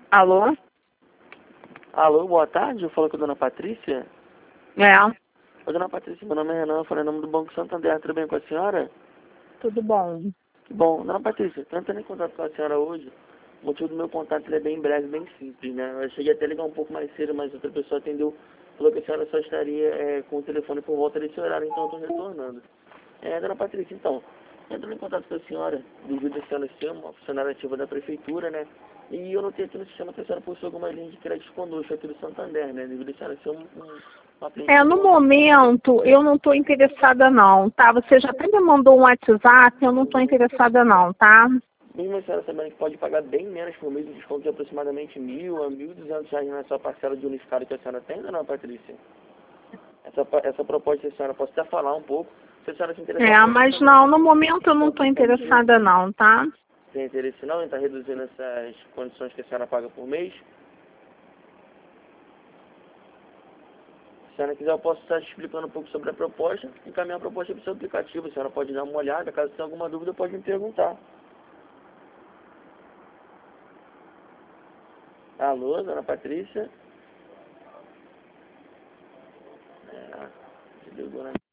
Alô? Alô, boa tarde, eu falo com a dona Patrícia. É, Oi, dona Patrícia, meu nome é Renan, eu falo em nome do Banco Santander, tudo bem com a senhora? tudo bom. Que bom, dona Patrícia, estou entrando em contato com a senhora hoje. O motivo do meu contato ele é bem breve, bem simples, né? Eu cheguei até a ligar um pouco mais cedo, mas outra pessoa atendeu, falou que a senhora só estaria com o telefone por volta desse horário, então eu estou retornando. Dona Patrícia, então, entrando em contato com a senhora, devido a senhora ser uma funcionária ativa da prefeitura, né? E eu notei aqui no sistema que a senhora possui alguma linha de crédito conosco aqui do Santander, né? Devido a senhora ser uma cliente No nossa. momento eu não estou interessada não, tá? Você já até me mandou um WhatsApp, eu não estou interessada não, tá? Mesmo a senhora sabendo que pode pagar bem menos por mês, um desconto de aproximadamente R$ 1.000 a R$ 1.200 na sua parcela de unificado que a senhora tem, dona Patrícia? Essa proposta, a senhora pode até falar um pouco, se a senhora se interessar. Mas não, no momento eu não estou interessada não, tá? Tem interesse não em estar reduzindo essas condições que a senhora paga por mês? Se a senhora quiser, eu posso estar te explicando um pouco sobre a proposta e encaminhar a proposta para o seu aplicativo. A senhora pode dar uma olhada, caso tenha alguma dúvida, pode me perguntar. Alô, dona Patrícia? Desligou, né?